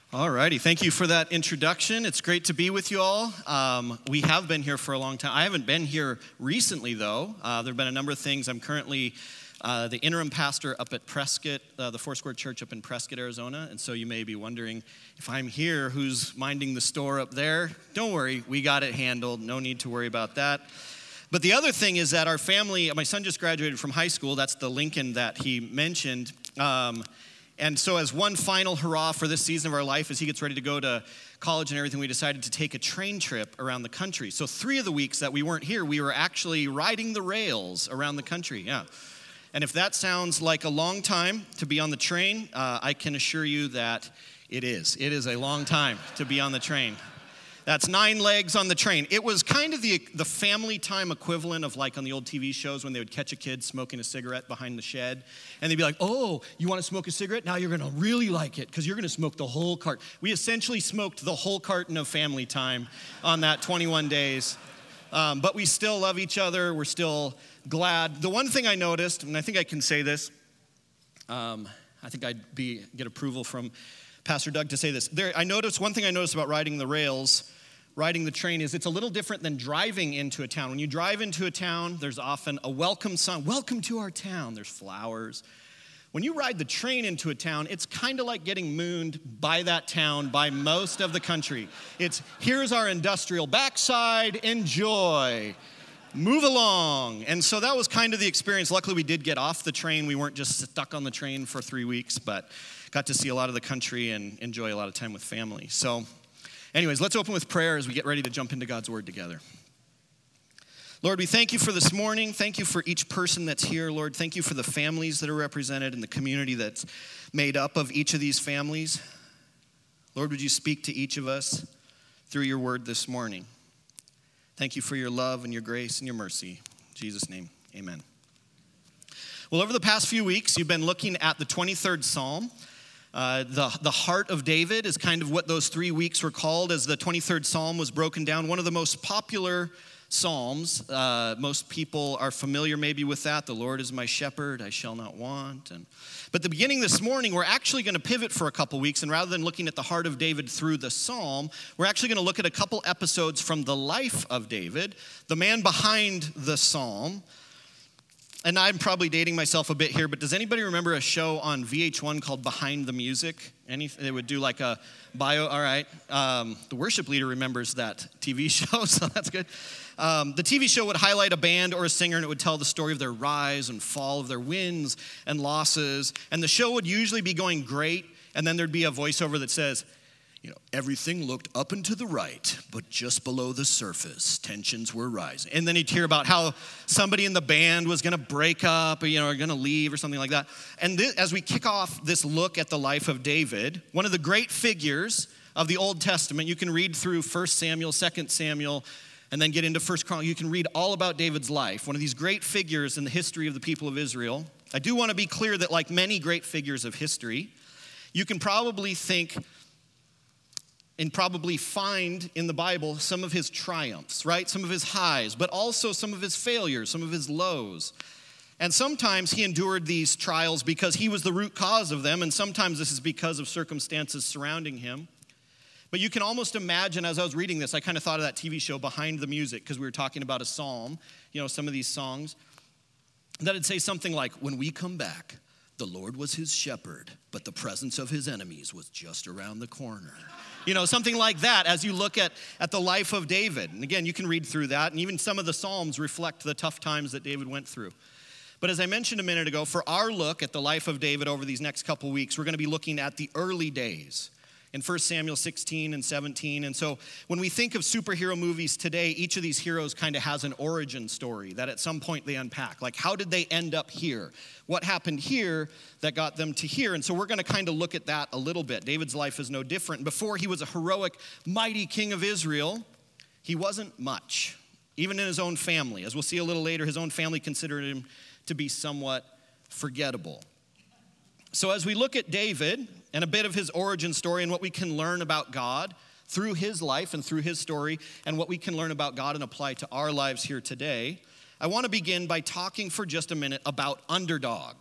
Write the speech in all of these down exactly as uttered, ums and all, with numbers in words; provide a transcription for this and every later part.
All righty, thank you for that introduction. It's great to be with you all. Um, we have been here for a long time. I haven't been here recently, though. Uh, there have been a number of things. I'm currently uh, the interim pastor up at Prescott, uh, the Foursquare Church up in Prescott, Arizona. And so you may be wondering, if I'm here, who's minding the store up there? Don't worry, we got it handled. No need to worry about that. But the other thing is that our family, my son just graduated from high school. That's the Lincoln that he mentioned. Um, And so as one final hurrah for this season of our life, as he gets ready to go to college and everything, we decided to take a train trip around the country. So three of the weeks that we weren't here, we were actually riding the rails around the country, yeah. And if that sounds like a long time to be on the train, uh, I can assure you that it is. It is a long time to be on the train. That's nine legs on the train. It was kind of the the family time equivalent of like on the old T V shows when they would catch a kid smoking a cigarette behind the shed. And they'd be like, oh, you want to smoke a cigarette? Now you're going to really like it because you're going to smoke the whole cart. We essentially smoked the whole carton of family time on that twenty-one days. Um, but we still love each other. We're still glad. The one thing I noticed, and I think I can say this, um, I think I'd be get approval from Pastor Doug to say this. There, I noticed, one thing I noticed about riding the rails, riding the train, is it's a little different than driving into a town. When you drive into a town, there's often a welcome sign. Welcome to our town. There's flowers. When you ride the train into a town, it's kind of like getting mooned by that town, by most of the country. It's, here's our industrial backside, enjoy, move along. And so that was kind of the experience. Luckily, we did get off the train. We weren't just stuck on the train for three weeks, but got to see a lot of the country and enjoy a lot of time with family. So anyways, let's open with prayer as we get ready to jump into God's word together. Lord, we thank you for this morning. Thank you for each person that's here, Lord. Thank you for the families that are represented and the community that's made up of each of these families. Lord, would you speak to each of us through your word this morning? Thank you for your love and your grace and your mercy. In Jesus' name, amen. Well, over the past few weeks, you've been looking at the twenty-third Psalm. Uh, the, the heart of David is kind of what those three weeks were called as the twenty-third Psalm was broken down. One of the most popular Psalms. Uh, most people are familiar maybe with that. The Lord is my shepherd, I shall not want. And, but the beginning this morning, we're actually going to pivot for a couple weeks. And rather than looking at the heart of David through the Psalm, we're actually going to look at a couple episodes from the life of David, the man behind the Psalm. And I'm probably dating myself a bit here, but does anybody remember a show on V H one called Behind the Music? Any, they would do like a bio, all right. Um, the worship leader remembers that T V show, so that's good. Um, the T V show would highlight a band or a singer, and it would tell the story of their rise and fall, of their wins and losses. And the show would usually be going great, and then there'd be a voiceover that says, you know, everything looked up and to the right, but just below the surface, tensions were rising. And then you'd hear about how somebody in the band was going to break up, or, you know, or going to leave or something like that. And this, as we kick off this look at the life of David, one of the great figures of the Old Testament, you can read through First Samuel, Second Samuel, and then get into First Chronicles. You can read all about David's life, one of these great figures in the history of the people of Israel. I do want to be clear that like many great figures of history, you can probably think and probably find in the Bible some of his triumphs, right? Some of his highs, but also some of his failures, some of his lows. And sometimes he endured these trials because he was the root cause of them, and sometimes this is because of circumstances surrounding him. But you can almost imagine, as I was reading this, I kind of thought of that T V show Behind the Music, because we were talking about a psalm, you know, some of these songs, that it'd say something like, when we come back, the Lord was his shepherd, but the presence of his enemies was just around the corner. You know, something like that as you look at, at the life of David. And again, you can read through that, and even some of the Psalms reflect the tough times that David went through. But as I mentioned a minute ago, for our look at the life of David over these next couple weeks, we're going to be looking at the early days in First Samuel sixteen and seventeen. And so when we think of superhero movies today, each of these heroes kind of has an origin story that at some point they unpack. Like, how did they end up here? What happened here that got them to here? And so we're going to kind of look at that a little bit. David's life is no different. Before he was a heroic, mighty king of Israel, he wasn't much, even in his own family. As we'll see a little later, his own family considered him to be somewhat forgettable. So as we look at David and a bit of his origin story and what we can learn about God through his life and through his story, and what we can learn about God and apply to our lives here today, I want to begin by talking for just a minute about underdogs.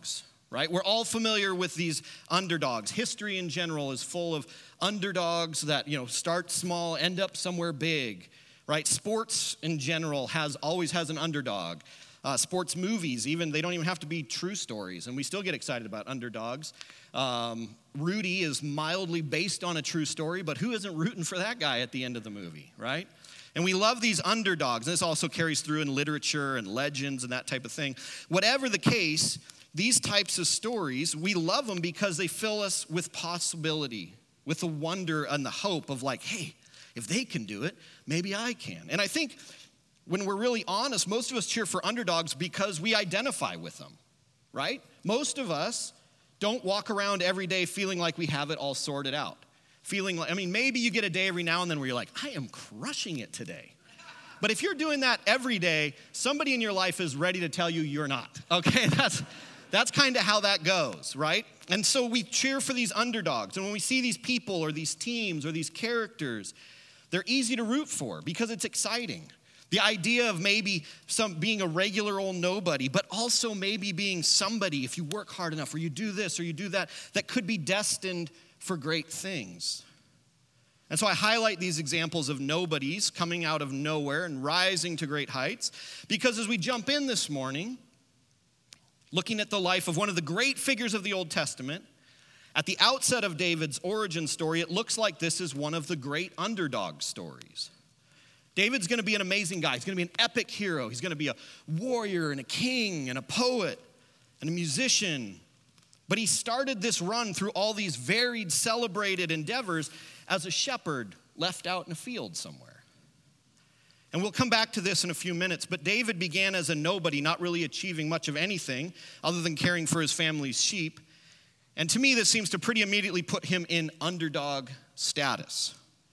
right? We're all familiar with these underdogs. History in general is full of underdogs that, you know, start small, end up somewhere big, right? Sports in general has always has an underdog. Uh, sports movies, even, they don't even have to be true stories, and we still get excited about underdogs. Um, Rudy is mildly based on a true story, but who isn't rooting for that guy at the end of the movie, right? And we love these underdogs. And this also carries through in literature and legends and that type of thing. Whatever the case, these types of stories, we love them because they fill us with possibility, with the wonder and the hope of like, hey, if they can do it, maybe I can. And I think when we're really honest, most of us cheer for underdogs because we identify with them, right? Most of us don't walk around every day feeling like we have it all sorted out. Feeling like, I mean, maybe you get a day every now and then where you're like, I am crushing it today. But if you're doing that every day, somebody in your life is ready to tell you you're not, okay? That's, that's kind of how that goes, right? And so we cheer for these underdogs. And when we see these people or these teams or these characters, they're easy to root for because it's exciting. The idea of maybe some being a regular old nobody, but also maybe being somebody if you work hard enough or you do this or you do that, that could be destined for great things. And so I highlight these examples of nobodies coming out of nowhere and rising to great heights because as we jump in this morning, looking at the life of one of the great figures of the Old Testament, at the outset of David's origin story, it looks like this is one of the great underdog stories. David's going to be an amazing guy. He's going to be an epic hero. He's going to be a warrior and a king and a poet and a musician. But he started this run through all these varied, celebrated endeavors as a shepherd left out in a field somewhere. And we'll come back to this in a few minutes, but David began as a nobody, not really achieving much of anything other than caring for his family's sheep. And to me, this seems to pretty immediately put him in underdog status.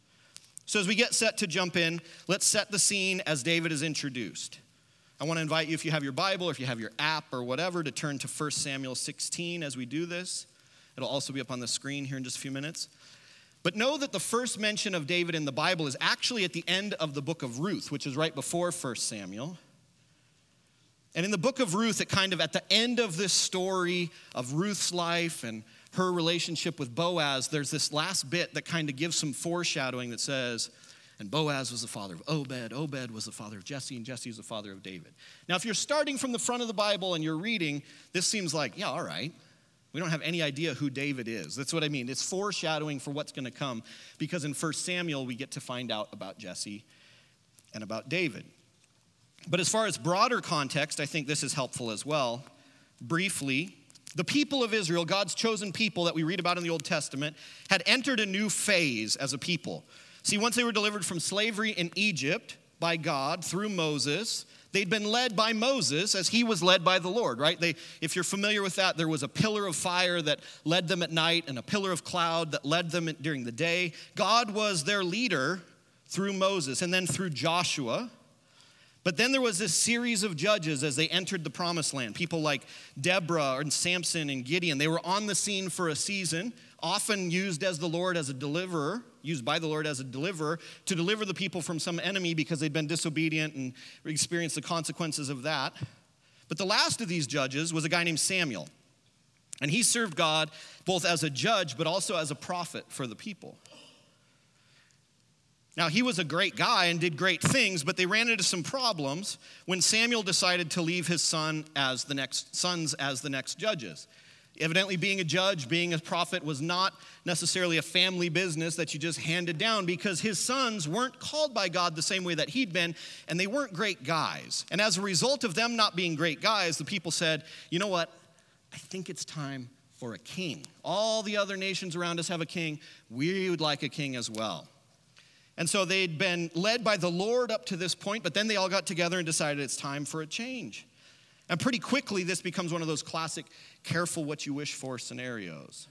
So as we get set to jump in, let's set the scene as David is introduced. I want to invite you, if you have your Bible, or if you have your app or whatever, to turn to First Samuel sixteen as we do this. It'll also be up on the screen here in just a few minutes. But know that the first mention of David in the Bible is actually at the end of the book of Ruth, which is right before First Samuel. And in the book of Ruth, it kind of, at the end of this story of Ruth's life and her relationship with Boaz, there's this last bit that kind of gives some foreshadowing that says, and Boaz was the father of Obed, Obed was the father of Jesse, and Jesse was the father of David. Now, if you're starting from the front of the Bible and you're reading, this seems like, yeah, all right. We don't have any idea who David is. That's what I mean. It's foreshadowing for what's going to come because in First Samuel, we get to find out about Jesse and about David. But as far as broader context, I think this is helpful as well. Briefly, the people of Israel, God's chosen people that we read about in the Old Testament, had entered a new phase as a people. See, once they were delivered from slavery in Egypt by God through Moses, they'd been led by Moses as he was led by the Lord, right? They, if you're familiar with that, there was a pillar of fire that led them at night and a pillar of cloud that led them during the day. God was their leader through Moses and then through Joshua. But then there was this series of judges as they entered the promised land. People like Deborah and Samson and Gideon. They were on the scene for a season, often used as the Lord as a deliverer, used by the Lord as a deliverer to deliver the people from some enemy because they'd been disobedient and experienced the consequences of that. But the last of these judges was a guy named Samuel. And he served God both as a judge but also as a prophet for the people. Now, he was a great guy and did great things, but they ran into some problems when Samuel decided to leave his son as the next sons as the next judges. Evidently, being a judge, being a prophet was not necessarily a family business that you just handed down because his sons weren't called by God the same way that he'd been, and they weren't great guys. And as a result of them not being great guys, the people said, you know what? I think it's time for a king. All the other nations around us have a king. We would like a king as well. And so they'd been led by the Lord up to this point, but then they all got together and decided it's time for a change. And pretty quickly, this becomes one of those classic careful what you wish for scenarios.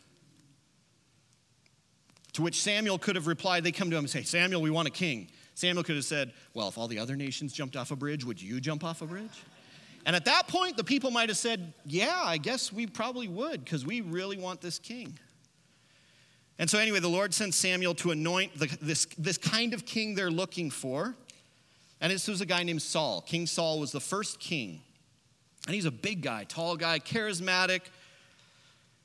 To which Samuel could have replied, they come to him and say, Samuel, we want a king. Samuel could have said, well, if all the other nations jumped off a bridge, would you jump off a bridge? And at that point, the people might have said, yeah, I guess we probably would because we really want this king. And so anyway, the Lord sent Samuel to anoint the, this, this kind of king they're looking for. And this was a guy named Saul. King Saul was the first king. And he's a big guy, tall guy, charismatic,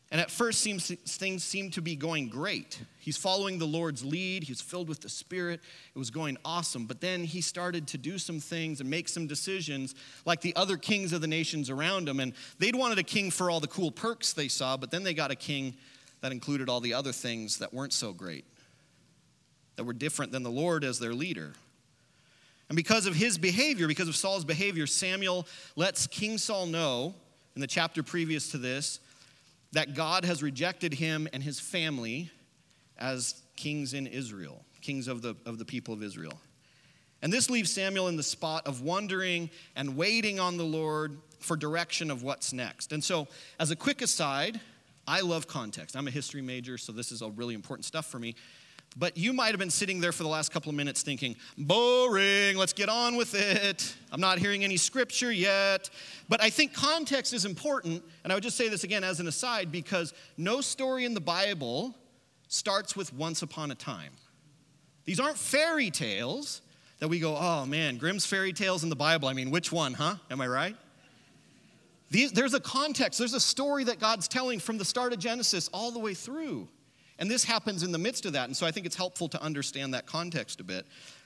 And at first, seems, things seem to be going great. He's following the Lord's lead. He was filled with the Spirit. It was going awesome. But then he started to do some things and make some decisions like the other kings of the nations around him. And they'd wanted a king for all the cool perks they saw, but then they got a king that included all the other things that weren't so great, that were different than the Lord as their leader. And because of his behavior, because of Saul's behavior, Samuel lets King Saul know in the chapter previous to this that God has rejected him and his family as kings in Israel, kings of the, of the people of Israel. And this leaves Samuel in the spot of wondering and waiting on the Lord for direction of what's next. And so, as a quick aside, I love context. I'm a history major, so this is all really important stuff for me. But you might have been sitting there for the last couple of minutes thinking, boring, let's get on with it. I'm not hearing any scripture yet. But I think context is important, and I would just say this again as an aside, because no story in the Bible starts with once upon a time. These aren't fairy tales that we go, oh man, Grimm's fairy tales in the Bible. I mean, which one, huh? Am I right? These, there's a context. There's a story that God's telling from the start of Genesis all the way through. And this happens in the midst of that. And so I think it's helpful to understand that context a bit.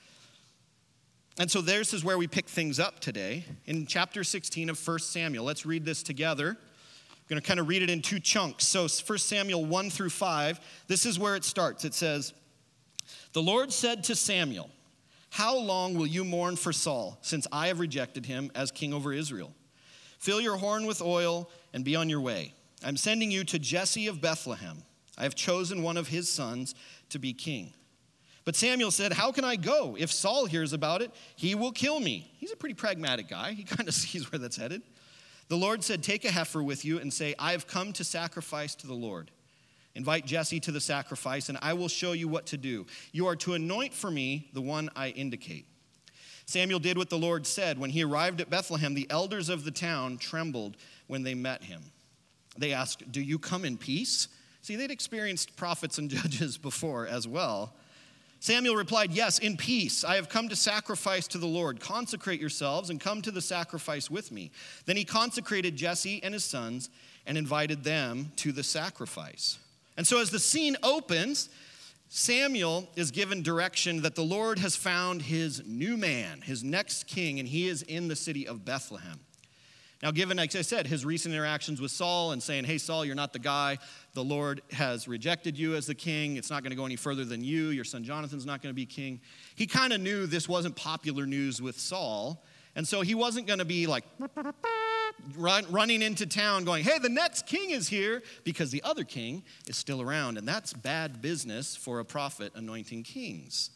And so this is where we pick things up today in chapter sixteen of First Samuel. Let's read this together. I'm going to kind of read it in two chunks. So First Samuel one through five, this is where it starts. It says, "The Lord said to Samuel, 'How long will you mourn for Saul, since I have rejected him as king over Israel? Fill your horn with oil and be on your way. I'm sending you to Jesse of Bethlehem. I have chosen one of his sons to be king.' But Samuel said, 'How can I go? If Saul hears about it, he will kill me.'" He's a pretty pragmatic guy. He kind of sees where that's headed. "The Lord said, 'Take a heifer with you and say, I have come to sacrifice to the Lord. Invite Jesse to the sacrifice, and I will show you what to do. You are to anoint for me the one I indicate.' Samuel did what the Lord said. When he arrived at Bethlehem, the elders of the town trembled when they met him. They asked, 'Do you come in peace?' See, they'd experienced prophets and judges before as well. Samuel replied, 'Yes, in peace. I have come to sacrifice to the Lord. Consecrate yourselves and come to the sacrifice with me.' Then he consecrated Jesse and his sons and invited them to the sacrifice." And so as the scene opens, Samuel is given direction that the Lord has found his new man, his next king, and he is in the city of Bethlehem. Now, given, like I said, his recent interactions with Saul and saying, "Hey, Saul, you're not the guy. The Lord has rejected you as the king. It's not going to go any further than you. Your son Jonathan's not going to be king." He kind of knew this wasn't popular news with Saul, and so he wasn't going to be like run, running into town going, "Hey, the next king is here," because the other king is still around, and that's bad business for a prophet anointing kings.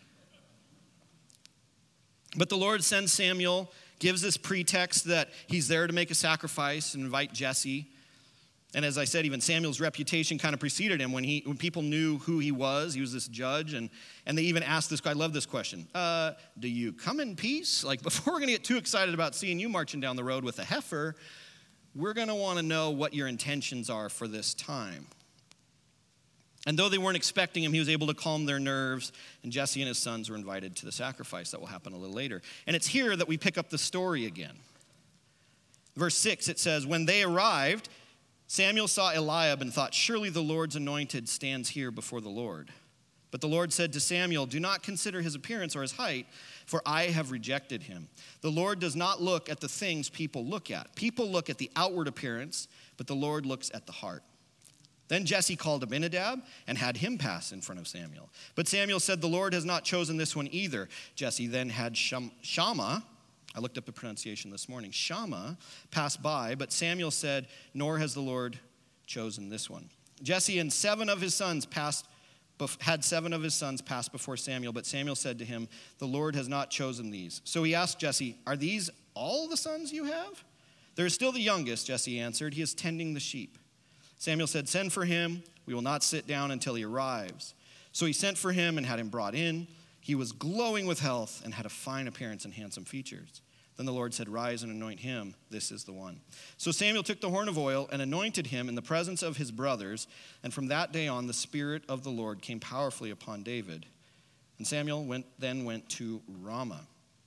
But the Lord sends Samuel, gives this pretext that he's there to make a sacrifice and invite Jesse. And as I said, even Samuel's reputation kind of preceded him. When he, when people knew who he was, he was this judge, and, and they even asked this guy, I love this question, uh, "Do you come in peace?" Like, before we're going to get too excited about seeing you marching down the road with a heifer, we're going to want to know what your intentions are for this time. And though they weren't expecting him, he was able to calm their nerves, and Jesse and his sons were invited to the sacrifice that will happen a little later. And it's here that we pick up the story again. Verse six, it says, "When they arrived, Samuel saw Eliab and thought, 'Surely the Lord's anointed stands here before the Lord.' But the Lord said to Samuel, 'Do not consider his appearance or his height, for I have rejected him. The Lord does not look at the things people look at. People look at the outward appearance, but the Lord looks at the heart.' Then Jesse called Abinadab and had him pass in front of Samuel. But Samuel said, 'The Lord has not chosen this one either.' Jesse then had Sham- Shammah, I looked up the pronunciation this morning, Shammah pass by, but Samuel said, 'Nor has the Lord chosen this one.' Jesse and seven of his sons passed, had seven of his sons pass before Samuel, but Samuel said to him, 'The Lord has not chosen these.' So he asked Jesse, 'Are these all the sons you have?' 'There is still the youngest,' Jesse answered. 'He is tending the sheep.' Samuel said, 'Send for him. We will not sit down until he arrives.' So he sent for him and had him brought in. He was glowing with health and had a fine appearance and handsome features. Then the Lord said, 'Rise and anoint him. This is the one.' So Samuel took the horn of oil and anointed him in the presence of his brothers. And from that day on, the Spirit of the Lord came powerfully upon David. And Samuel went, then went to Ramah.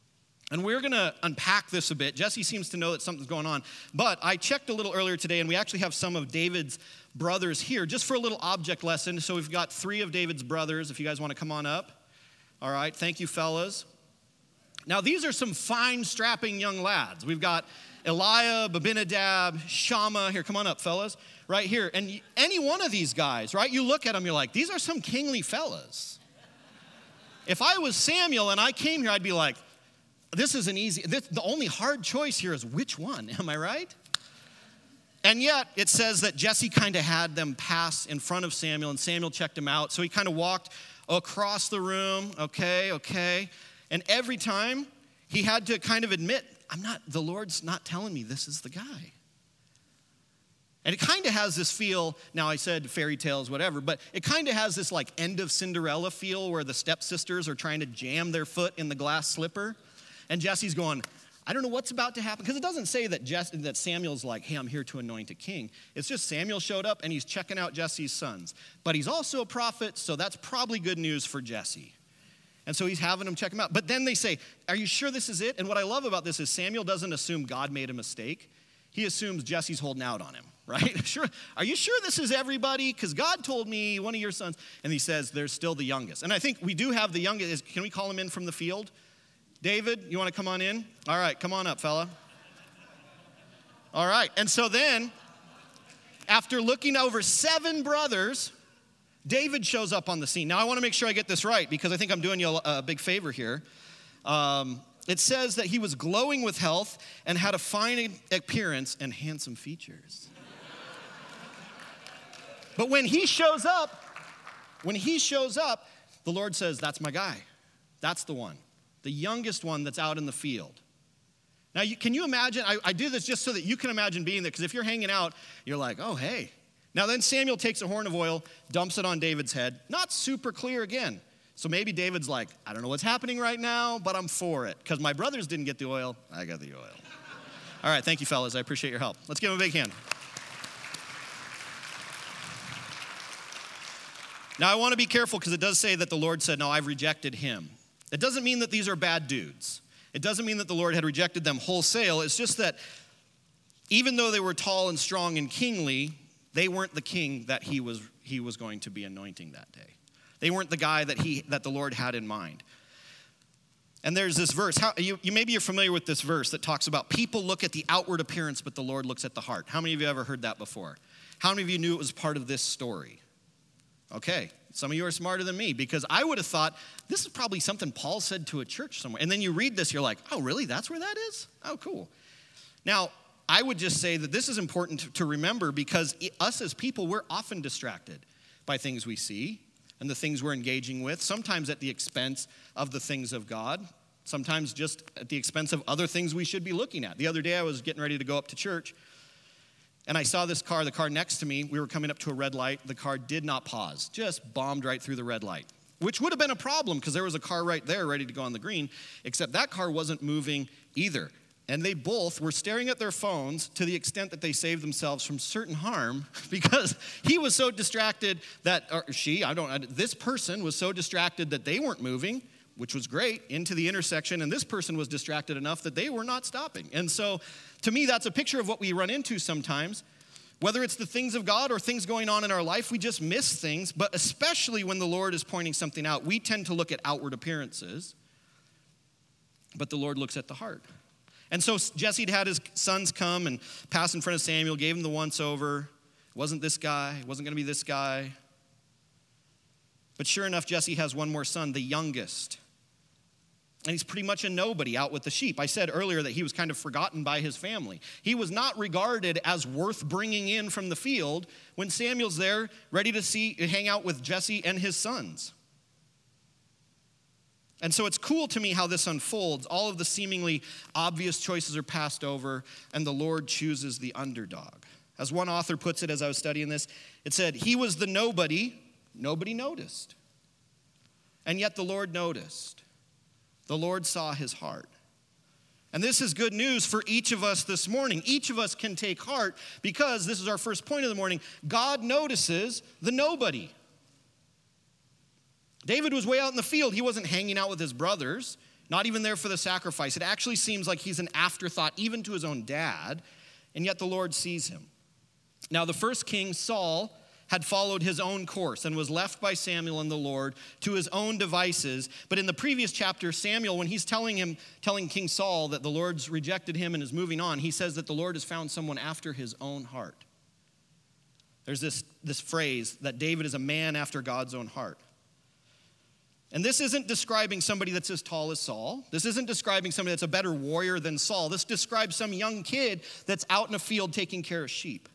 And we're going to unpack this a bit. Jesse seems to know that something's going on. But I checked a little earlier today, and we actually have some of David's brothers here, just for a little object lesson. So we've got three of David's brothers, if you guys want to come on up. All right, thank you, fellas. Now, these are some fine, strapping young lads. We've got Eliab, Abinadab, Shammah. Here, come on up, fellas. Right here. And any one of these guys, right, you look at them, you're like, these are some kingly fellas. If I was Samuel and I came here, I'd be like, this is an easy, this, the only hard choice here is which one, am I right? And yet, it says that Jesse kind of had them pass in front of Samuel, and Samuel checked him out. So he kind of walked across the room, okay, okay. And every time, he had to kind of admit, I'm not, the Lord's not telling me this is the guy. And it kind of has this feel, now I said fairy tales, whatever, but it kind of has this like end of Cinderella feel where the stepsisters are trying to jam their foot in the glass slipper. And Jesse's going, I don't know what's about to happen. Because it doesn't say that, Jesse, that Samuel's like, hey, I'm here to anoint a king. It's just Samuel showed up and he's checking out Jesse's sons. But he's also a prophet, so that's probably good news for Jesse. And so he's having them check him out. But then they say, are you sure this is it? And what I love about this is Samuel doesn't assume God made a mistake. He assumes Jesse's holding out on him, right? Sure. Are you sure this is everybody? Because God told me one of your sons. And he says, there's still the youngest. And I think we do have the youngest. Can we call him in from the field? David, you want to come on in? All right, come on up, fella. All right, and so then, after looking over seven brothers, David shows up on the scene. Now, I want to make sure I get this right because I think I'm doing you a, a big favor here. Um, it says that he was glowing with health and had a fine appearance and handsome features. But when he shows up, when he shows up, the Lord says, that's my guy. That's the one. The youngest one that's out in the field. Now, you, can you imagine? I, I do this just so that you can imagine being there, because if you're hanging out, you're like, oh, hey. Now, then Samuel takes a horn of oil, dumps it on David's head. Not super clear again. So maybe David's like, I don't know what's happening right now, but I'm for it. Because my brothers didn't get the oil, I got the oil. All right, thank you, fellas. I appreciate your help. Let's give him a big hand. Now, I want to be careful because it does say that the Lord said, no, I've rejected him. It doesn't mean that these are bad dudes. It doesn't mean that the Lord had rejected them wholesale. It's just that even though they were tall and strong and kingly, they weren't the king that he was, he was going to be anointing that day. They weren't the guy that, he, that the Lord had in mind. And there's this verse. How, you, you maybe you're familiar with this verse that talks about people look at the outward appearance, but the Lord looks at the heart. How many of you ever heard that before? How many of you knew it was part of this story? Okay, some of you are smarter than me because I would have thought this is probably something Paul said to a church somewhere. And then you read this, you're like, oh, really? That's where that is? Oh, cool. Now, I would just say that this is important to, to remember because it, us as people, we're often distracted by things we see and the things we're engaging with, sometimes at the expense of the things of God, sometimes just at the expense of other things we should be looking at. The other day I was getting ready to go up to church, and I saw this car, the car next to me. We were coming up to a red light. The car did not pause, just bombed right through the red light, which would have been a problem because there was a car right there ready to go on the green, except that car wasn't moving either. And they both were staring at their phones to the extent that they saved themselves from certain harm because he was so distracted that, or she, I don't, this person was so distracted that they weren't moving, which was great, into the intersection, and this person was distracted enough that they were not stopping. And so, to me, that's a picture of what we run into sometimes. Whether it's the things of God or things going on in our life, we just miss things, but especially when the Lord is pointing something out, we tend to look at outward appearances, but the Lord looks at the heart. And so Jesse had his sons come and pass in front of Samuel, gave him the once over. It wasn't this guy, it wasn't going to be this guy. But sure enough, Jesse has one more son, the youngest. And he's pretty much a nobody out with the sheep. I said earlier that he was kind of forgotten by his family. He was not regarded as worth bringing in from the field when Samuel's there ready to see, hang out with Jesse and his sons. And so it's cool to me how this unfolds. All of the seemingly obvious choices are passed over, and the Lord chooses the underdog. As one author puts it as I was studying this, it said, he was the nobody, nobody noticed. And yet the Lord noticed. The Lord saw his heart. And this is good news for each of us this morning. Each of us can take heart because, this is our first point of the morning, God notices the nobody. David was way out in the field. He wasn't hanging out with his brothers. not even there for the sacrifice. It actually seems like he's an afterthought even to his own dad, and yet the Lord sees him. Now, the first king, Saul, had followed his own course and was left by Samuel and the Lord to his own devices. But in the previous chapter, Samuel, when he's telling him, telling King Saul that the Lord's rejected him and is moving on, he says that the Lord has found someone after his own heart. There's this, this phrase that David is a man after God's own heart. And this isn't describing somebody that's as tall as Saul. This isn't describing somebody that's a better warrior than Saul. This describes some young kid that's out in a field taking care of sheep.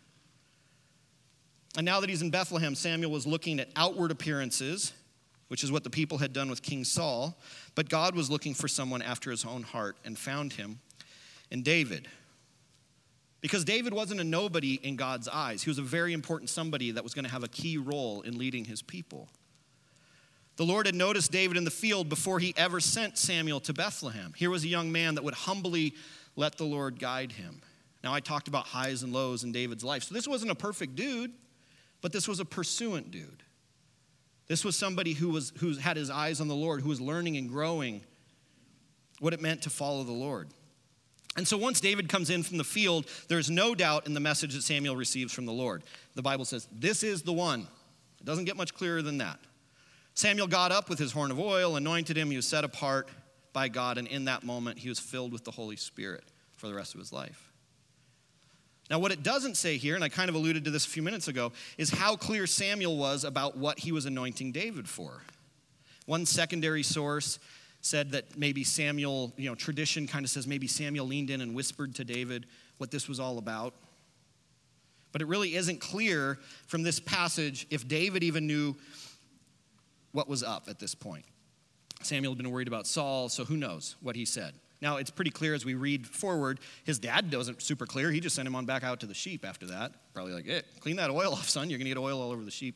And now that he's in Bethlehem, Samuel was looking at outward appearances, which is what the people had done with King Saul. But God was looking for someone after his own heart and found him in David. Because David wasn't a nobody in God's eyes. He was a very important somebody that was going to have a key role in leading his people. The Lord had noticed David in the field before he ever sent Samuel to Bethlehem. Here was a young man that would humbly let the Lord guide him. Now, I talked about highs and lows in David's life. So this wasn't a perfect dude, but this was a pursuant dude. This was somebody who was who had his eyes on the Lord, who was learning and growing what it meant to follow the Lord. And so once David comes in from the field, there's no doubt in the message that Samuel receives from the Lord. The Bible says, this is the one. It doesn't get much clearer than that. Samuel got up with his horn of oil, anointed him. He was set apart by God, and in that moment, he was filled with the Holy Spirit for the rest of his life. Now, what it doesn't say here, and I kind of alluded to this a few minutes ago, is how clear Samuel was about what he was anointing David for. One secondary source said that maybe Samuel, you know, tradition kind of says maybe Samuel leaned in and whispered to David what this was all about. But it really isn't clear from this passage if David even knew what was up at this point. Samuel had been worried about Saul, so who knows what he said. Now, it's pretty clear as we read forward, his dad wasn't super clear. He just sent him on back out to the sheep after that. Probably like, hey, clean that oil off, son. You're going to get oil all over the sheep.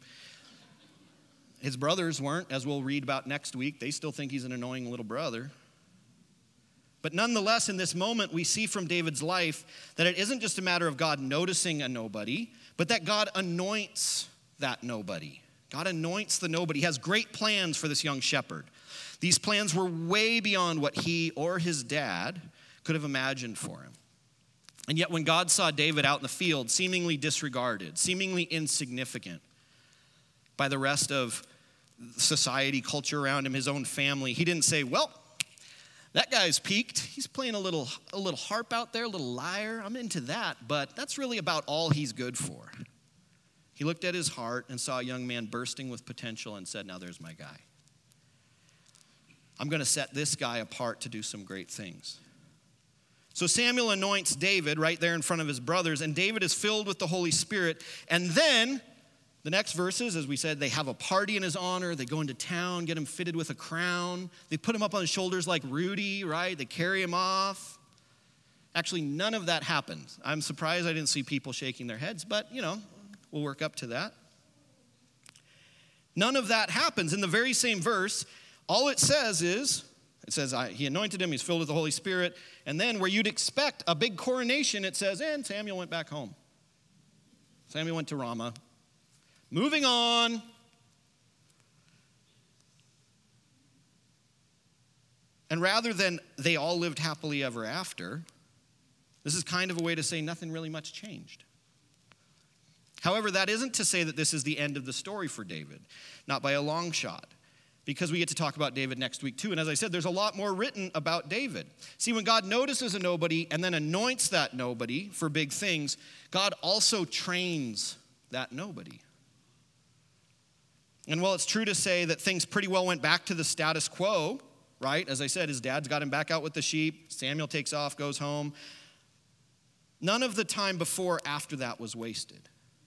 His brothers weren't, as we'll read about next week. They still think he's an annoying little brother. But nonetheless, in this moment, we see from David's life that it isn't just a matter of God noticing a nobody, but that God anoints that nobody. God anoints the nobody. He has great plans for this young shepherd. These plans were way beyond what he or his dad could have imagined for him. And yet when God saw David out in the field, seemingly disregarded, seemingly insignificant by the rest of society, culture around him, his own family, he didn't say, well, that guy's peaked. He's playing a little, a little harp out there, a little lyre. I'm into that, but that's really about all he's good for. He looked at his heart and saw a young man bursting with potential and said, now there's my guy. I'm going to set this guy apart to do some great things. So Samuel anoints David right there in front of his brothers, and David is filled with the Holy Spirit. And then the next verses, as we said, they have a party in his honor. They go into town, get him fitted with a crown. They put him up on his shoulders like Rudy, right? They carry him off. Actually, none of that happened. I'm surprised I didn't see people shaking their heads, but, you know, we'll work up to that. None of that happens. In the very same verse, all it says is, it says, I, he anointed him, he's filled with the Holy Spirit. And then where you'd expect a big coronation, it says, and Samuel went back home. Samuel went to Ramah. Moving on. And rather than they all lived happily ever after, this is kind of a way to say nothing really much changed. However, that isn't to say that this is the end of the story for David, not by a long shot, because we get to talk about David next week too. And as I said, there's a lot more written about David. See, when God notices a nobody and then anoints that nobody for big things, God also trains that nobody. And while it's true to say that things pretty well went back to the status quo, right? As I said, his dad's got him back out with the sheep. Samuel takes off, goes home. None of the time before or after that was wasted.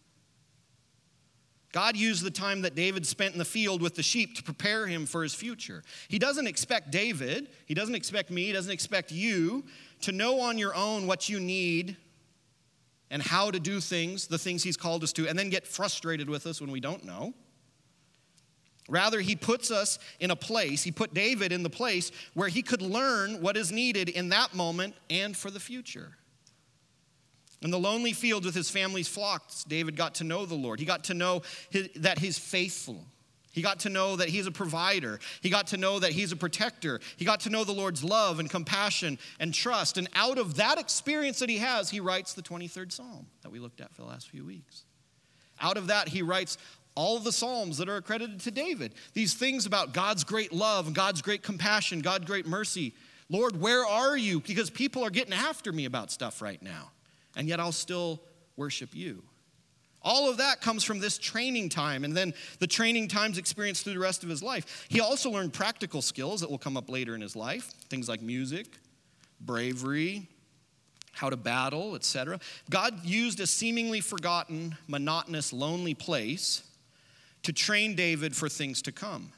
God used the time that David spent in the field with the sheep to prepare him for his future. He doesn't expect David, he doesn't expect me, he doesn't expect you to know on your own what you need and how to do things, the things he's called us to, and then get frustrated with us when we don't know. Rather, he puts us in a place, he put David in the place where he could learn what is needed in that moment and for the future. In the lonely field with his family's flocks, David got to know the Lord. He got to know his, that he's faithful He got to know that he's a provider. He got to know that he's a protector. He got to know the Lord's love and compassion and trust. And out of that experience that he has, he writes the twenty-third Psalm that we looked at for the last few weeks. Out of that, he writes all of the Psalms that are accredited to David. These things about God's great love and God's great compassion, God's great mercy. Lord, where are you? Because people are getting after me about stuff right now. And yet I'll still worship you. All of that comes from this training time, and then the training times experienced through the rest of his life. He also learned practical skills that will come up later in his life, things like music, bravery, how to battle, et cetera. God used a seemingly forgotten, monotonous, lonely place to train David for things to come,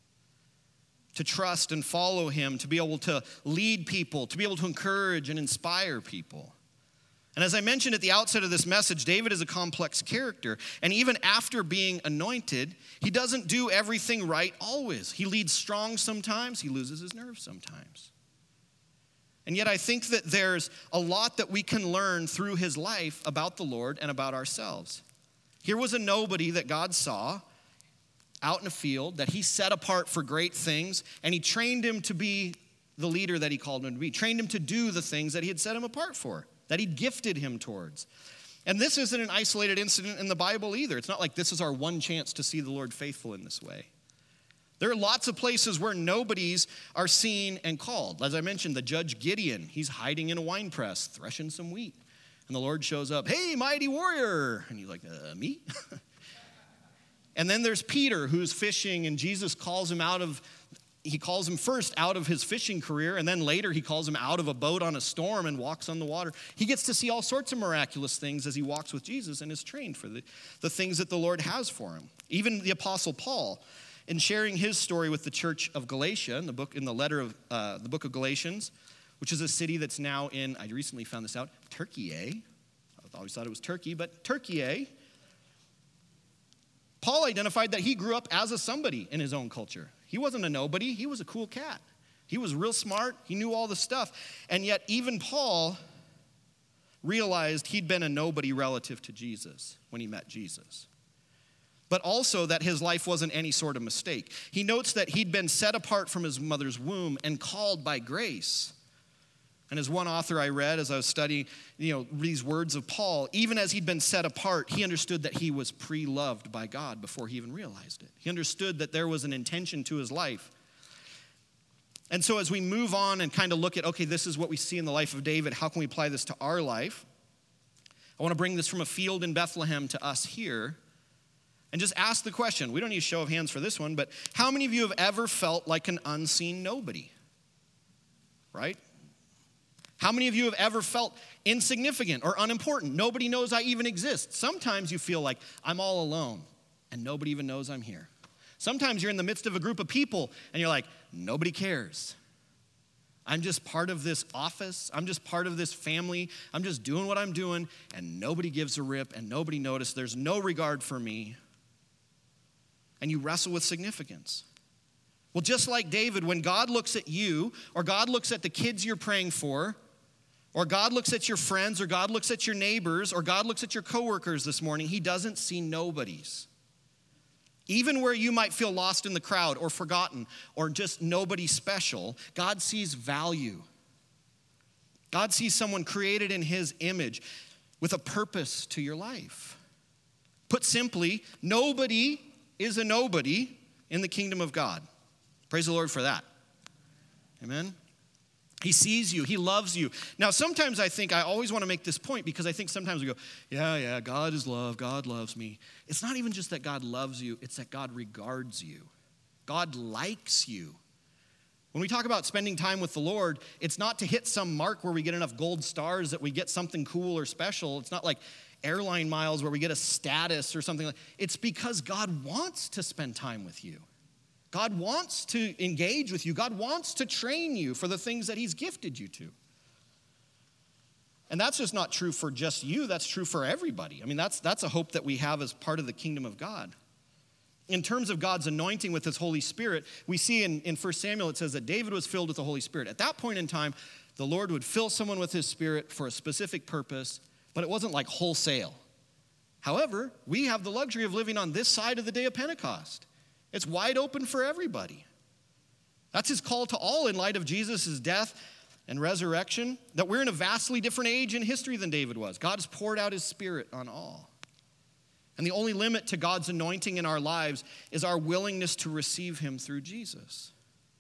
to trust and follow him, to be able to lead people, to be able to encourage and inspire people. And as I mentioned at the outset of this message, David is a complex character. And even after being anointed, he doesn't do everything right always. He leads strong sometimes. He loses his nerve sometimes. And yet I think that there's a lot that we can learn through his life about the Lord and about ourselves. Here was a nobody that God saw out in a field that he set apart for great things, and he trained him to be the leader that he called him to be, trained him to do the things that he had set him apart for, that he'd gifted him towards. And this isn't an isolated incident in the Bible either. It's not like this is our one chance to see the Lord faithful in this way. There are lots of places where nobodies are seen and called. As I mentioned, the judge Gideon, he's hiding in a wine press, threshing some wheat. And the Lord shows up, hey, mighty warrior. And he's like, uh, me? And then there's Peter, who's fishing, and Jesus calls him out of He calls him first out of his fishing career, and then later he calls him out of a boat on a storm and walks on the water. He gets to see all sorts of miraculous things as he walks with Jesus and is trained for the, the things that the Lord has for him. Even the Apostle Paul, in sharing his story with the church of Galatia, in the book, in the letter of uh, the book of Galatians, which is a city that's now in, I recently found this out, Turkey. I always thought it was Turkey, but Turkey. Paul identified that he grew up as a somebody in his own culture. He wasn't a nobody. He was a cool cat. He was real smart. He knew all the stuff. And yet even Paul realized he'd been a nobody relative to Jesus when he met Jesus. But also that his life wasn't any sort of mistake. He notes that he'd been set apart from his mother's womb and called by grace. And as one author I read as I was studying, you know, these words of Paul, even as he'd been set apart, he understood that he was pre-loved by God before he even realized it. He understood that there was an intention to his life. And so as we move on and kind of look at, okay, this is what we see in the life of David, how can we apply this to our life? I want to bring this from a field in Bethlehem to us here and just ask the question. We don't need a show of hands for this one, but how many of you have ever felt like an unseen nobody? Right? How many of you have ever felt insignificant or unimportant? Nobody knows I even exist. Sometimes you feel like I'm all alone and nobody even knows I'm here. Sometimes you're in the midst of a group of people and you're like, nobody cares. I'm just part of this office. I'm just part of this family. I'm just doing what I'm doing and nobody gives a rip and nobody notices. There's no regard for me. And you wrestle with significance. Well, just like David, when God looks at you or God looks at the kids you're praying for, or God looks at your friends, or God looks at your neighbors, or God looks at your coworkers this morning, he doesn't see nobodies. Even where you might feel lost in the crowd or forgotten or just nobody special, God sees value. God sees someone created in his image with a purpose to your life. Put simply, nobody is a nobody in the kingdom of God. Praise the Lord for that. Amen. He sees you. He loves you. Now, sometimes I think, I always want to make this point because I think sometimes we go, yeah, yeah, God is love. God loves me. It's not even just that God loves you. It's that God regards you. God likes you. When we talk about spending time with the Lord, it's not to hit some mark where we get enough gold stars that we get something cool or special. It's not like airline miles where we get a status or something like that. It's because God wants to spend time with you. God wants to engage with you. God wants to train you for the things that he's gifted you to. And that's just not true for just you. That's true for everybody. I mean, that's, that's a hope that we have as part of the kingdom of God. In terms of God's anointing with his Holy Spirit, we see in, in First Samuel, it says that David was filled with the Holy Spirit. At that point in time, the Lord would fill someone with his Spirit for a specific purpose, but it wasn't like wholesale. However, we have the luxury of living on this side of the day of Pentecost. It's wide open for everybody. That's his call to all in light of Jesus' death and resurrection, that we're in a vastly different age in history than David was. God has poured out his Spirit on all. And the only limit to God's anointing in our lives is our willingness to receive him through Jesus.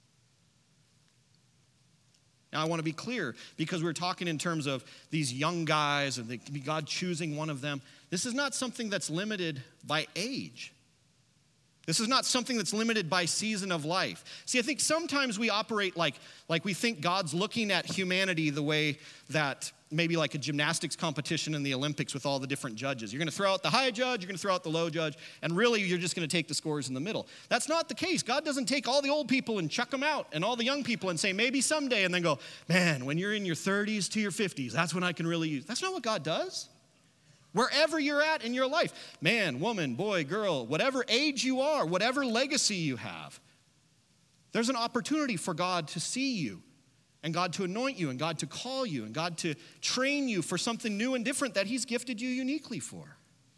Now, I want to be clear, because we're talking in terms of these young guys and the, God choosing one of them. This is not something that's limited by age. This is not something that's limited by season of life. See, I think sometimes we operate like, like we think God's looking at humanity the way that maybe like a gymnastics competition in the Olympics with all the different judges. You're going to throw out the high judge, you're going to throw out the low judge, and really you're just going to take the scores in the middle. That's not the case. God doesn't take all the old people and chuck them out and all the young people and say maybe someday and then go, man, when you're in your thirties to your fifties, that's when I can really use. That's not what God does. Wherever you're at in your life, man, woman, boy, girl, whatever age you are, whatever legacy you have, there's an opportunity for God to see you and God to anoint you and God to call you and God to train you for something new and different that he's gifted you uniquely for.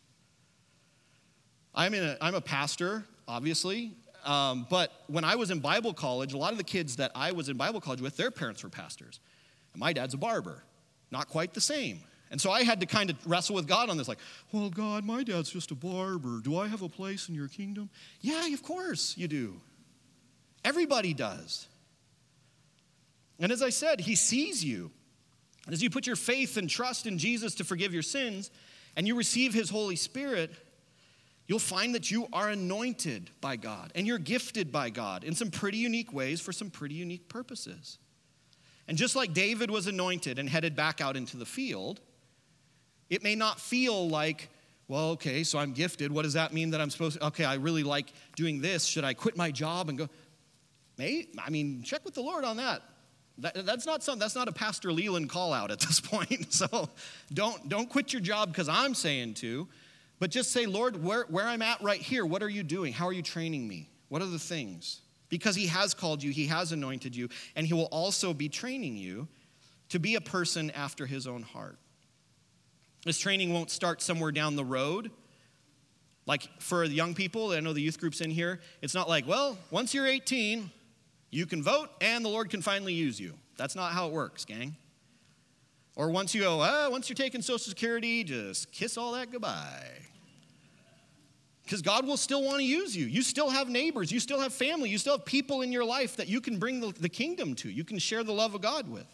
I'm, in a, I'm a pastor, obviously, um, but when I was in Bible college, a lot of the kids that I was in Bible college with, their parents were pastors. And my dad's a barber, not quite the same. And so I had to kind of wrestle with God on this, like, well, God, my dad's just a barber. Do I have a place in your kingdom? Yeah, of course you do. Everybody does. And as I said, he sees you. And as you put your faith and trust in Jesus to forgive your sins, and you receive his Holy Spirit, you'll find that you are anointed by God, and you're gifted by God in some pretty unique ways for some pretty unique purposes. And just like David was anointed and headed back out into the field, it may not feel like, well, okay, so I'm gifted. What does that mean that I'm supposed to, okay, I really like doing this. Should I quit my job and go? May, I mean, check with the Lord on that. that that's not some, that's not a Pastor Leland call out at this point. So don't, don't quit your job because I'm saying to, but just say, Lord, where, where I'm at right here, what are you doing? How are you training me? What are the things? Because he has called you, he has anointed you, and he will also be training you to be a person after his own heart. This training won't start somewhere down the road. Like for the young people, I know the youth group's in here, it's not like, well, once you're eighteen, you can vote and the Lord can finally use you. That's not how it works, gang. Or once you go, ah, once you're taking Social Security, just kiss all that goodbye. Because God will still want to use you. You still have neighbors, you still have family, you still have people in your life that you can bring the, the kingdom to. You can share the love of God with.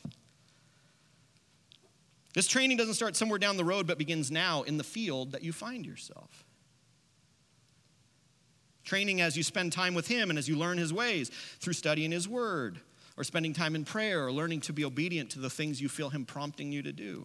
This training doesn't start somewhere down the road, but begins now in the field that you find yourself. Training as you spend time with him and as you learn his ways through studying his word or spending time in prayer or learning to be obedient to the things you feel him prompting you to do.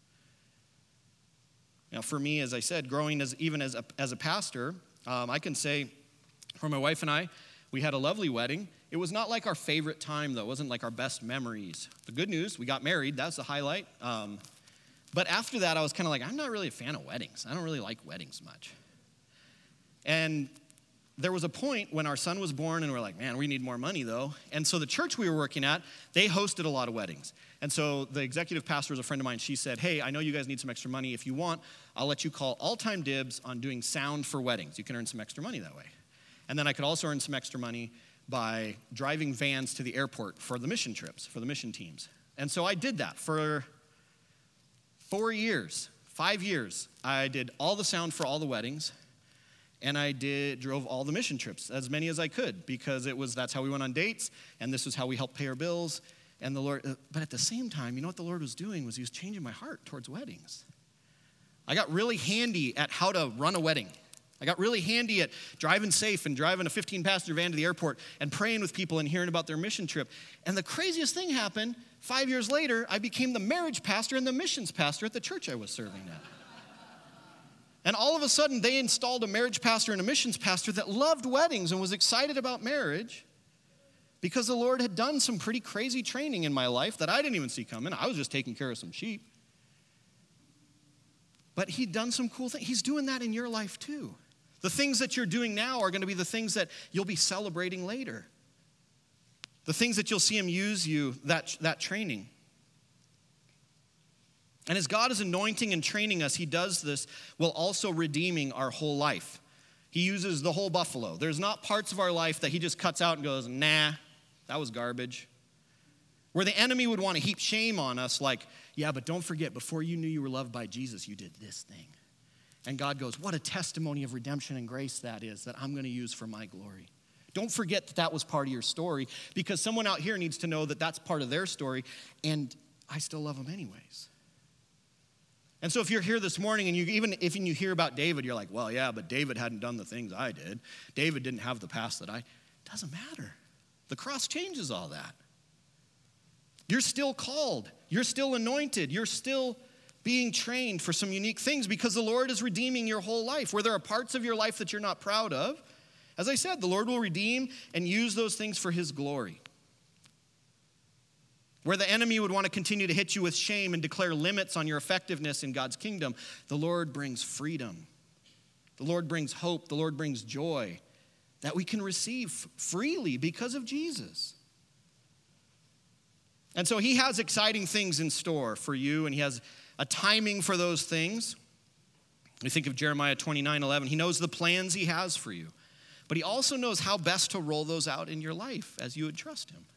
Now, for me, as I said, growing as even as a, as a pastor, um, I can say for my wife and I, we had a lovely wedding. It was not like our favorite time, though. It wasn't like our best memories. The good news, we got married. That's the highlight. Um, But after that, I was kind of like, I'm not really a fan of weddings. I don't really like weddings much. And there was a point when our son was born, and we're like, man, we need more money, though. And so the church we were working at, they hosted a lot of weddings. And so the executive pastor was a friend of mine. She said, hey, I know you guys need some extra money. If you want, I'll let you call all-time dibs on doing sound for weddings. You can earn some extra money that way. And then I could also earn some extra money by driving vans to the airport for the mission trips, for the mission teams. And so I did that for Four years, five years, I did all the sound for all the weddings, and I did drove all the mission trips, as many as I could, because it was that's how we went on dates, and this was how we helped pay our bills. And the Lord, but at the same time, you know what the Lord was doing was he was changing my heart towards weddings. I got really handy at how to run a wedding. I got really handy at driving safe and driving a fifteen-passenger van to the airport and praying with people and hearing about their mission trip. And the craziest thing happened, five years later, I became the marriage pastor and the missions pastor at the church I was serving at. And all of a sudden, they installed a marriage pastor and a missions pastor that loved weddings and was excited about marriage because the Lord had done some pretty crazy training in my life that I didn't even see coming. I was just taking care of some sheep. But he'd done some cool things. He's doing that in your life too. The things that you're doing now are going to be the things that you'll be celebrating later. The things that you'll see him use you, that, that training. And as God is anointing and training us, he does this while also redeeming our whole life. He uses the whole buffalo. There's not parts of our life that he just cuts out and goes, nah, that was garbage. Where the enemy would want to heap shame on us like, yeah, but don't forget, before you knew you were loved by Jesus, you did this thing. And God goes, what a testimony of redemption and grace that is, that I'm going to use for my glory. Don't forget that that was part of your story, because someone out here needs to know that that's part of their story, and I still love them anyways. And so if you're here this morning and you even if you hear about David, you're like, well, yeah, but David hadn't done the things I did. David didn't have the past that I. Doesn't matter. The cross changes all that. You're still called. You're still anointed. You're still being trained for some unique things because the Lord is redeeming your whole life. Where there are parts of your life that you're not proud of, as I said, the Lord will redeem and use those things for his glory. Where the enemy would want to continue to hit you with shame and declare limits on your effectiveness in God's kingdom, the Lord brings freedom. The Lord brings hope. The Lord brings joy that we can receive freely because of Jesus. And so he has exciting things in store for you, and he has a timing for those things. We think of Jeremiah twenty-nine eleven. He knows the plans he has for you, but he also knows how best to roll those out in your life as you would trust him.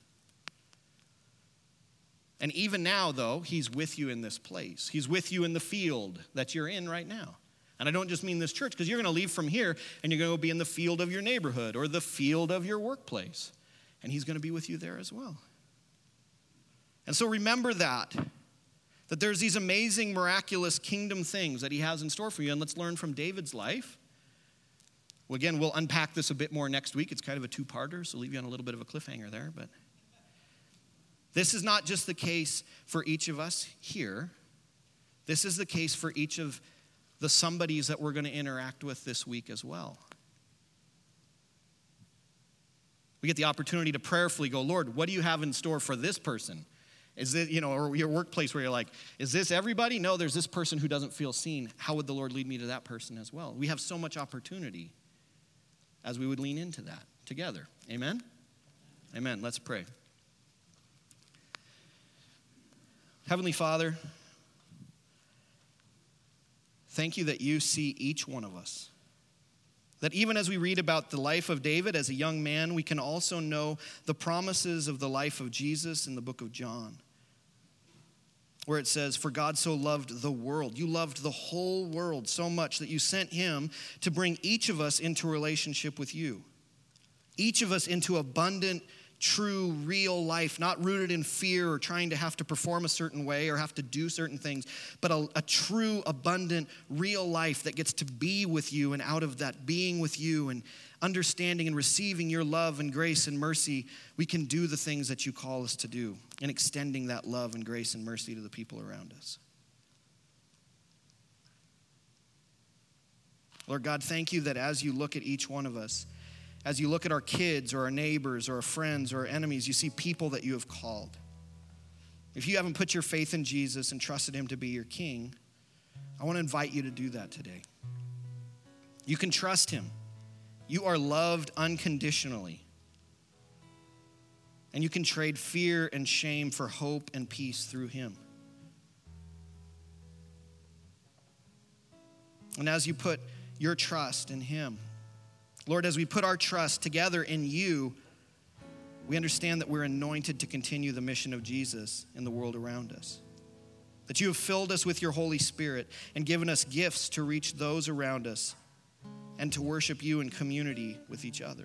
And even now, though, he's with you in this place. He's with you in the field that you're in right now. And I don't just mean this church, because you're going to leave from here and you're going to be in the field of your neighborhood or the field of your workplace. And he's going to be with you there as well. And so remember that, that there's these amazing, miraculous kingdom things that he has in store for you. And let's learn from David's life. Well, again, we'll unpack this a bit more next week. It's kind of a two-parter, so I'll leave you on a little bit of a cliffhanger there, but this is not just the case for each of us here. This is the case for each of the somebodies that we're going to interact with this week as well. We get the opportunity to prayerfully go, Lord, what do you have in store for this person? Is it, you know, or your workplace where you're like, is this everybody? No, there's this person who doesn't feel seen. How would the Lord lead me to that person as well? We have so much opportunity as we would lean into that together. Amen? Amen. Let's pray. Heavenly Father, thank you that you see each one of us. That even as we read about the life of David as a young man, we can also know the promises of the life of Jesus in the book of John, where it says, for God so loved the world. You loved the whole world so much that you sent him to bring each of us into a relationship with you. Each of us into abundant, true, real life, not rooted in fear or trying to have to perform a certain way or have to do certain things, but a, a true, abundant, real life that gets to be with you, and out of that being with you and understanding and receiving your love and grace and mercy, we can do the things that you call us to do and extending that love and grace and mercy to the people around us. Lord God, thank you that as you look at each one of us, as you look at our kids or our neighbors or our friends or our enemies, you see people that you have called. If you haven't put your faith in Jesus and trusted him to be your king, I want to invite you to do that today. You can trust him. You are loved unconditionally. And you can trade fear and shame for hope and peace through him. And as you put your trust in him, Lord, as we put our trust together in you, we understand that we're anointed to continue the mission of Jesus in the world around us. That you have filled us with your Holy Spirit and given us gifts to reach those around us and to worship you in community with each other.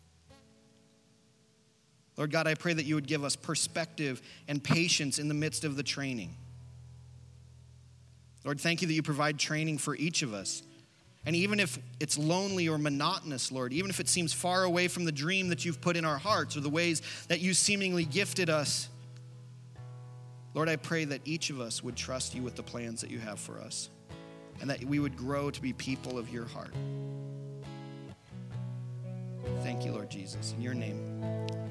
Lord God, I pray that you would give us perspective and patience in the midst of the training. Lord, thank you that you provide training for each of us. And even if it's lonely or monotonous, Lord, even if it seems far away from the dream that you've put in our hearts or the ways that you seemingly gifted us, Lord, I pray that each of us would trust you with the plans that you have for us and that we would grow to be people of your heart. Thank you, Lord Jesus. In your name,